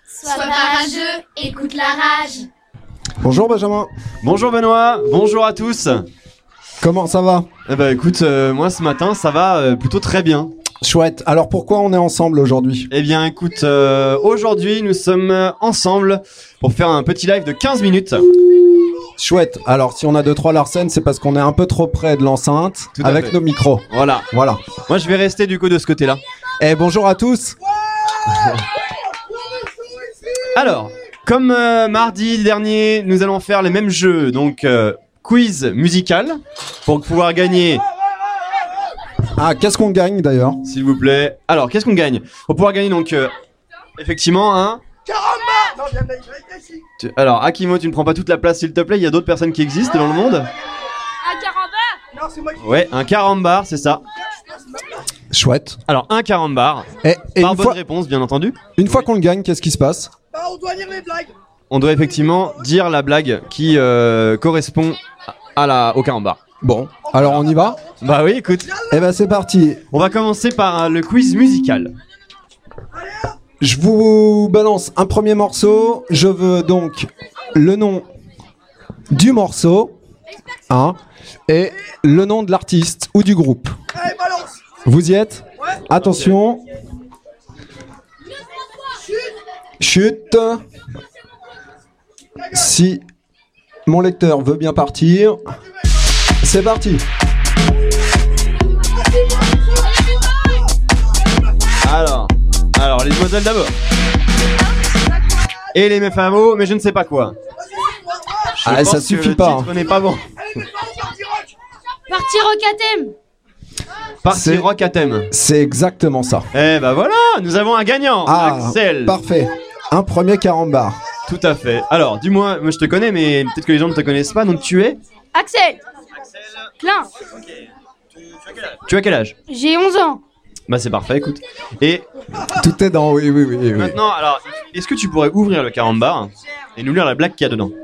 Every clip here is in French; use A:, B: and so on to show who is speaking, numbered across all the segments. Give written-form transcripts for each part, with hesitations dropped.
A: Sois pas rageux, écoute la rage.
B: Bonjour Benjamin.
C: Bonjour Benoît, bonjour à tous.
B: Comment ça va?
C: Eh ben écoute, moi ce matin ça va plutôt très bien.
B: Chouette. Alors pourquoi on est ensemble aujourd'hui?
C: Eh bien écoute, aujourd'hui nous sommes ensemble pour faire un petit live de 15 minutes.
B: Chouette. Alors si on a 2-3 Larsen, c'est parce qu'on est un peu trop près de l'enceinte avec nos micros.
C: Voilà. Moi je vais rester du coup de ce côté-là.
B: Et bonjour à tous.
C: Alors, comme mardi dernier, nous allons faire les mêmes jeux, donc quiz musical pour pouvoir gagner.
B: Ah, qu'est-ce qu'on gagne d'ailleurs?
C: S'il vous plaît. Alors, qu'est-ce qu'on gagne? Pour pouvoir gagner donc effectivement un. Alors, Akimo, tu ne prends pas toute la place s'il te plaît. Il y a d'autres personnes qui existent dans le monde.
A: Un carambar?
D: Non, c'est moi qui...
C: Ouais, un carambar, c'est ça.
B: Chouette.
C: Alors, un carambar.
B: Et
C: Par
B: une
C: bonne
B: fois,
C: réponse, bien entendu.
B: une fois qu'on le gagne, qu'est-ce qui se passe?
D: on doit lire les blagues.
C: On doit effectivement dire la blague qui correspond au carambar.
B: Bon, alors on y va?
C: Bah oui, écoute.
B: Eh ben c'est parti.
C: On va commencer par le quiz musical.
B: Je vous balance un premier morceau. Je veux donc le nom du morceau, hein, et le nom de l'artiste ou du groupe.
D: Allez, balance.
B: Vous y êtes?
D: Ouais.
B: Attention. Chute. Si mon lecteur veut bien partir, c'est parti.
C: Alors les demoiselles d'abord. Et les meufs à mots, mais je ne sais pas quoi.
B: Ah, ça suffit pas.
C: On n'est pas bon.
A: Parti rock à thème.
C: Parti
B: C'est-
C: rock à thème.
B: C'est exactement ça.
C: Eh bah voilà, nous avons un gagnant,
B: Ah,
C: Axel.
B: parfait. Un premier carambar.
C: Tout à fait. Alors, dis-moi, moi je te connais, mais peut-être que les gens ne te connaissent pas, donc tu es.
A: Axel. Klein.
C: Tu as quel âge?
A: J'ai 11 ans.
C: Bah c'est parfait, écoute. Et
B: Tout est dans oui.
C: maintenant, alors, est-ce que tu pourrais ouvrir le carambar et nous lire la blague qu'il y a dedans?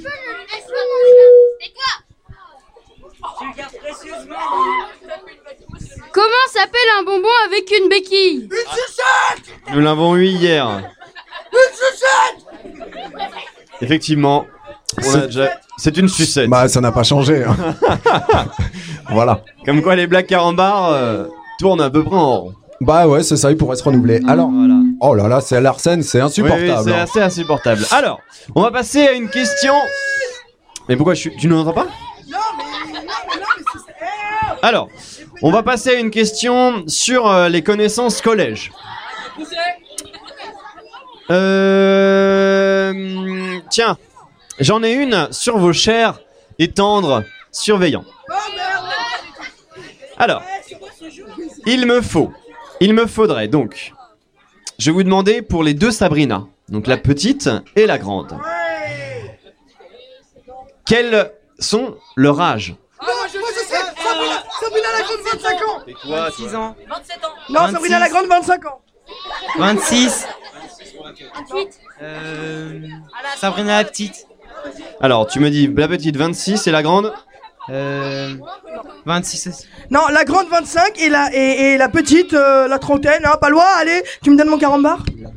A: Comment s'appelle un bonbon avec une béquille?
D: Une sucette.
C: Nous l'avons eu hier.
D: Une sucette.
C: Effectivement, c'est une sucette.
B: Bah ça n'a pas changé. Hein. Voilà.
C: Comme quoi les blagues carambar tournent à peu près en rond.
B: Bah ouais, c'est ça, il pourrait se renouveler. Alors,
C: Voilà.
B: oh là là, c'est Larsen, c'est
C: Oui,
B: insupportable.
C: c'est
B: hein.
C: assez insupportable. Alors, on va passer à une question. Mais pourquoi tu ne l'entends pas?
D: Non, mais c'est...
C: Alors, on va passer à une question sur les connaissances collège. Tiens, j'en ai une sur vos chers et tendres surveillants.
D: Oh merde.
C: Alors, il me faudrait donc, je vais vous demander pour les deux Sabrina, donc la petite et la grande,
D: Ouais.
C: quels sont leur âge?
D: Non, moi je sais. Sabrina la grande, 25 ans.
C: Et toi,
E: 6 ans.
D: Non,
E: 26.
D: Sabrina la grande, 25 ans.
E: 26. Sabrina la petite.
C: Alors, tu me dis la petite 26 et la grande?
E: 26.
D: Non, la grande 25 et la petite la trentaine, hein, pas loin, allez, tu me donnes mon carambar.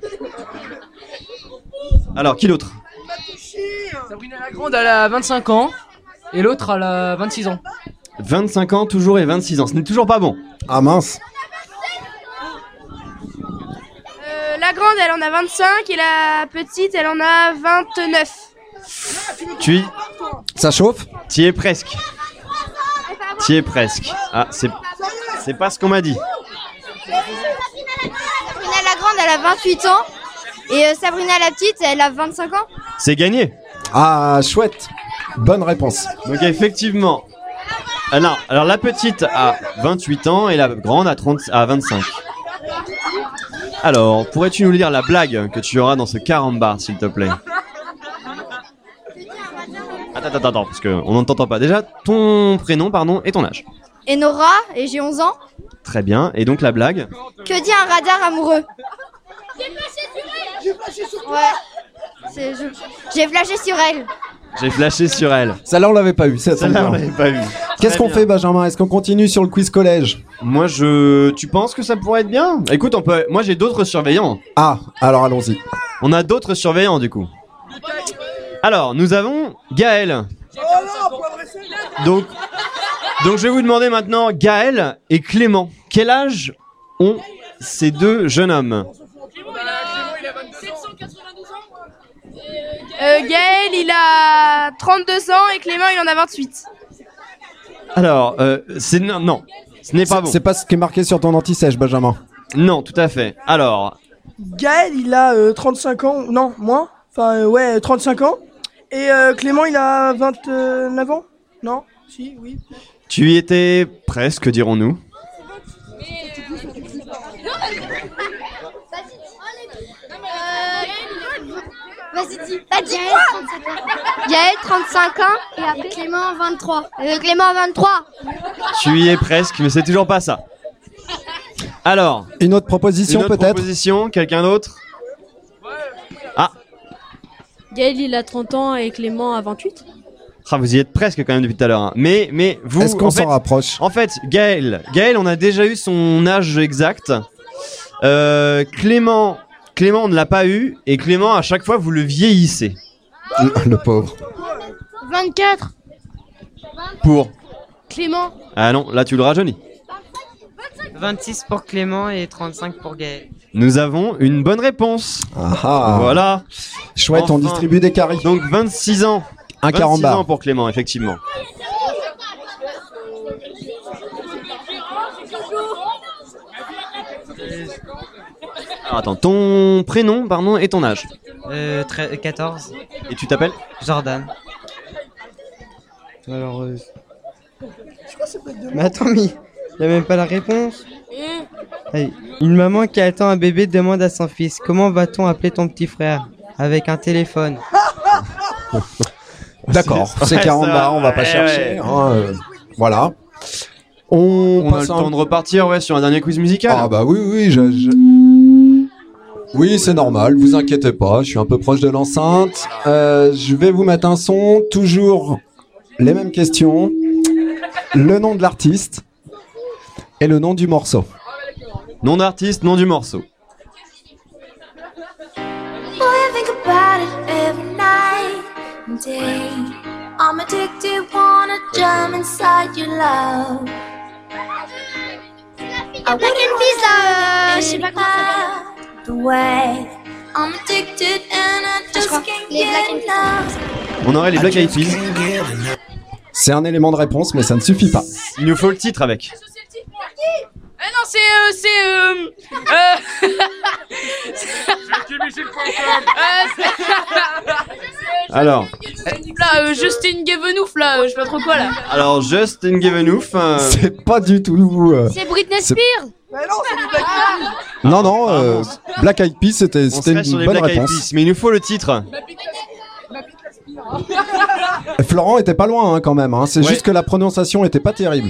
C: Alors, qui l'autre?
F: Sabrina la grande, elle a 25 ans et l'autre, elle a 26 ans.
C: 25 ans toujours et 26 ans, ce n'est toujours pas bon.
B: Ah mince.
A: La grande, elle en a 25 et la petite, elle en a 29.
C: Tu
B: Ça chauffe?
C: y es presque. Tu y es presque. Ah, c'est pas ce qu'on m'a dit.
G: Sabrina la grande, elle a 28 ans. Et Sabrina la petite, elle a 25 ans.
C: C'est gagné.
B: Ah chouette. Bonne réponse.
C: Donc effectivement. Ah non, alors la petite a 28 ans et la grande a 25. Alors, pourrais-tu nous lire la blague que tu auras dans ce carambar, s'il te plaît? Attends, parce qu'on ne t'entend pas. Déjà, ton prénom, pardon, et ton âge.
G: Enora, et j'ai 11 ans.
C: Très bien. Et donc la blague?
G: Que dit un radar amoureux?
D: J'ai flashé sur toi.
G: Ouais. J'ai flashé sur elle.
C: J'ai flashé sur elle.
B: Celle-là on l'avait pas eu. Ça tombe
C: Celle-là, on
B: bien.
C: l'avait pas vu.
B: Qu'est-ce
C: Très
B: qu'on
C: bien.
B: fait Benjamin? Est-ce qu'on continue sur le quiz collège?
C: Moi, tu penses que ça pourrait être bien? Écoute, moi j'ai d'autres surveillants.
B: Ah, alors allons-y.
C: On a d'autres surveillants du coup. Alors, nous avons Gaël. Donc je vais vous demander maintenant, Gaël et Clément, quel âge ont ces deux jeunes hommes?
A: Gaël, il a 32 ans et Clément, il en a 28.
C: Alors, non, ce n'est pas bon.
B: C'est pas ce qui est marqué sur ton anti-sèche, Benjamin.
C: Non, tout à fait. Alors,
D: Gaël, il a 35 ans. Non, moins. Enfin, ouais, 35 ans. Et Clément, il a 29 ans. Non? Si, oui.
C: tu y étais presque, dirons-nous.
G: Vas-y, dis. Gaël, 35 ans. Et après Clément, 23. Clément, 23.
C: Tu y es presque, mais c'est toujours pas ça. Alors,
B: Une autre proposition
C: une autre
B: peut-être?
C: proposition, quelqu'un d'autre? Ah,
H: Gaël, il a 30 ans et Clément a 28.
C: vous y êtes presque quand même depuis tout à l'heure. Hein. Mais vous,
B: Est-ce qu'on
C: en
B: s'en
C: fait,
B: rapproche?
C: en fait, Gaël, on a déjà eu son âge exact. Clément, on ne l'a pas eu. Et Clément, à chaque fois, vous le vieillissez.
B: Le pauvre.
H: 24.
C: Pour.
H: Clément.
C: Ah non, là tu le rajeunis.
E: 26 pour Clément et 35 pour Gaël.
C: Nous avons une bonne réponse.
B: Ah,
C: Voilà.
B: chouette, on
C: Enfin.
B: distribue des caries.
C: Donc 26 ans.
B: Un
C: 26
B: carambar.
C: ans pour Clément, effectivement. Alors attends, ton prénom, pardon, et ton âge.
E: 14.
C: Et tu t'appelles?
E: Jordan. Alors. Mais attends, mais il a même pas la réponse. Allez. Une maman qui attend un bébé demande à son fils: comment va-t-on appeler ton petit frère? Avec un téléphone.
B: D'accord, c'est
C: Ouais,
B: 40
C: ça,
B: bars, on va pas
C: ouais,
B: chercher.
C: ouais.
B: Hein, voilà. On
C: On a le
B: passe
C: temps de repartir, ouais, sur un dernier quiz musical.
B: Ah bah oui, oui, c'est normal, vous inquiétez pas, je suis un peu proche de l'enceinte. Je vais vous mettre un son, toujours les mêmes questions. Le nom de l'artiste et le nom du morceau.
C: Nom d'artiste, nom du morceau.
I: Boy, I think about it every night and day. I'm addicted, wanna jump inside your love. I
G: Black Eyed Peas, là, je sais pas comment ça
I: the way I'm addicted and I just
G: crois.
I: can't
G: Les Black
I: get
G: Eyed
I: enough.
C: On aurait les Black Eyed Peas.
B: C'est un élément de réponse, mais ça ne suffit pas.
C: Il nous faut le titre avec.
A: Non, c'est
C: Alors,
A: là, Justin Gavenouf, là, je sais pas trop quoi, là.
C: Justin Gavenouf.
B: C'est pas du tout.
G: C'est Britney
B: c'est-
G: Spears.
D: Mais non, c'est des Black Eyed Peas.
B: Non, Black Eyed Peas, c'était
C: On serait sur
B: une
C: les
B: bonne
C: Black Eyed
B: réponse.
C: Peas, mais il nous faut le titre.
B: Florent était pas loin hein, quand même. Hein. C'est
C: Ouais.
B: juste que la prononciation était pas terrible.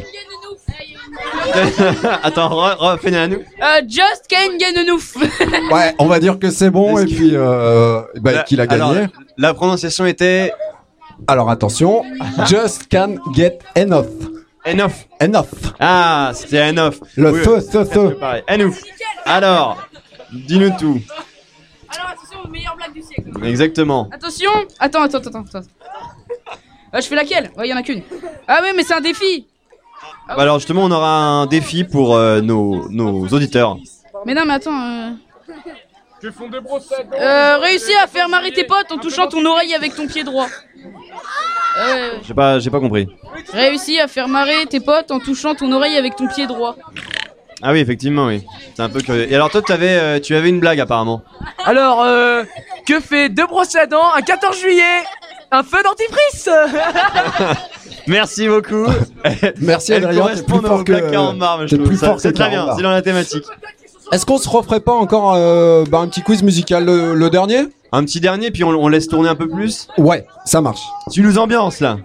C: Attends, refais-le à nous.
A: Just Ken Gavenouf.
B: Ouais, on va dire que c'est bon et puis qu'il a gagné.
C: Alors, la prononciation était
B: Alors attention, just can't get enough.
C: enough.
B: Enough.
C: Ah, c'était enough.
B: Le
C: Oui,
B: feu,
C: presque pareil. Enough. Alors, dis-nous tout.
A: Alors, attention, meilleure blague du siècle.
C: Exactement.
A: Attention. Attends. Je fais laquelle? Ouais, y en a qu'une. Ah ouais, mais c'est un défi.
C: Bah alors justement, on aura un défi pour nos auditeurs.
A: Mais non, mais attends. Réussis à faire marrer tes potes en touchant ton oreille avec ton pied droit.
C: J'ai pas compris.
A: Réussis à faire marrer tes potes en touchant ton oreille avec ton pied droit.
C: Ah oui, effectivement, oui. C'est un peu curieux. Et alors toi, tu avais une blague apparemment.
F: Alors, que fait deux brosses à dents un 14 juillet? Un feu dentifrice.
C: Merci beaucoup.
B: Merci
C: Elle
B: Adrien, t'es
C: correspond
B: plus fort
C: au Black Carambar,
B: que
C: je trouve.
B: plus fort
C: C'est
B: que
C: très bien,
B: Carambar.
C: c'est dans la thématique.
B: Est-ce qu'on se referait pas encore un petit quiz musical le dernier?
C: Un petit dernier, puis on laisse tourner un peu plus.
B: Ouais, ça marche.
C: Tu nous ambiances là.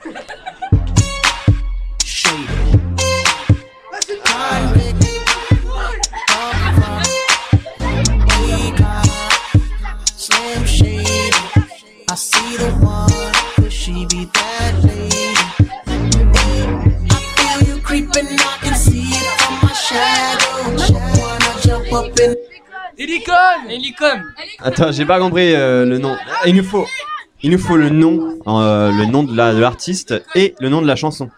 J: Slim Shady, I see the one, could she be that lady? I feel you creeping, I can see it from my shadow. Wanna jump up in
F: Hélicone.
C: Attends, j'ai pas compris le nom. Il nous faut le nom de l'artiste et le nom de la chanson.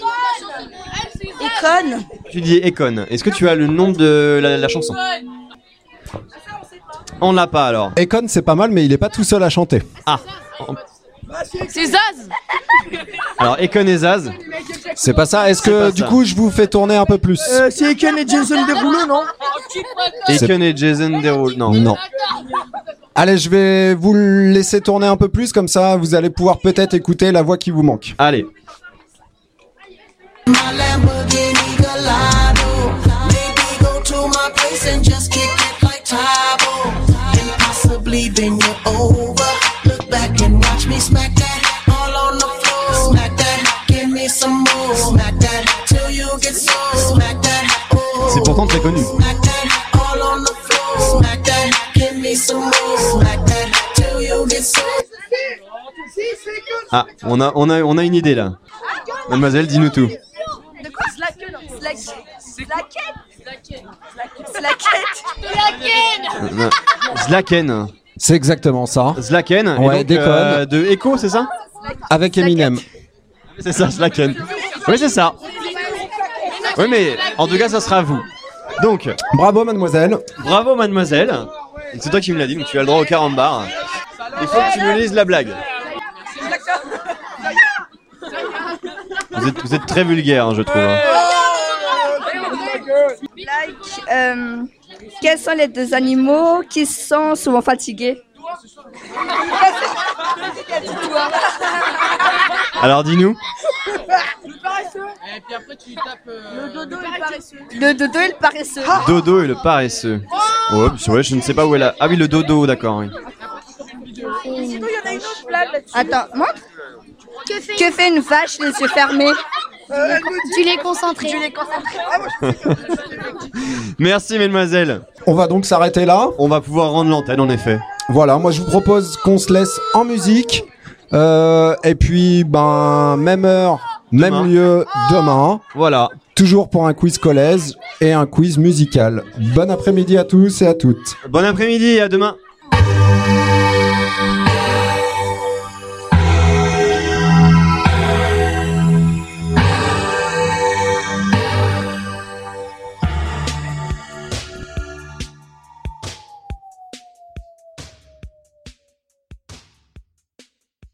D: Econ.
C: Tu dis Econ. Est-ce que tu as le nom de la chanson? On l'a pas alors.
B: Econ, c'est pas mal, mais il est pas tout seul à chanter.
C: Ah.
H: C'est Zaz.
C: Alors Econ et Zaz.
B: C'est pas ça. Est-ce
C: C'est
B: que
C: pas
B: du
C: ça.
B: coup je vous fais tourner un peu plus?
D: C'est Eken et Jason Derulo, non?
C: Econ et Jason Derulo. Non.
B: Non. Allez, je vais vous le laisser tourner un peu plus, comme ça vous allez pouvoir peut-être écouter la voix qui vous manque.
C: Allez.
J: My Lamborghini Gallardo. Maybe go to my place and just kick it like Tybo. And possibly then you're over. Look back and watch me smack that all on the floor. Smack that, give me some more. Smack that till you get sore. Smack that, oh.
C: C'est pourtant très connu.
J: Smack that all on the floor. Smack that, give me some more. Smack that till you get sore.
C: Ah, on a une idée là. Mademoiselle, dis-nous tout.
D: De quoi?
C: Zlaken.
B: C'est exactement ça.
C: Zlaken. Et
B: Ouais,
C: donc,
B: déconne.
C: de Echo, c'est ça?
B: Avec Eminem.
C: C'est ça, Zlaken. Oui, c'est ça. Oui, mais en tout cas, ça sera vous. Donc,
B: bravo mademoiselle.
C: Bravo mademoiselle. C'est toi qui me l'as dit, donc tu as le droit au carambar. Il faut que tu me lises la blague. Vous êtes très vulgaire, hein, je trouve. Hein.
K: Quels sont les deux animaux qui sont souvent fatigués?
C: Alors dis-nous.
F: Et puis après tu tapes le dodo et le paresseux.
K: Le dodo et le paresseux.
C: Dodo et le paresseux. Oh, c'est vrai, je ne sais pas où est la... Ah oui, le dodo, d'accord. Oui.
K: Sinon, il y en a une autre blague là-dessus. Attends, montre. Que fait une vache les yeux fermés?
G: Tu l'es concentré.
C: Merci mademoiselle.
B: On va donc s'arrêter là.
C: On va pouvoir rendre l'antenne en effet.
B: Voilà, moi je vous propose qu'on se laisse en musique. Et puis, ben, même heure, même lieu demain.
C: Voilà.
B: Toujours pour un quiz collège et un quiz musical. Bon après-midi à tous et à toutes.
C: Bon après-midi et à demain.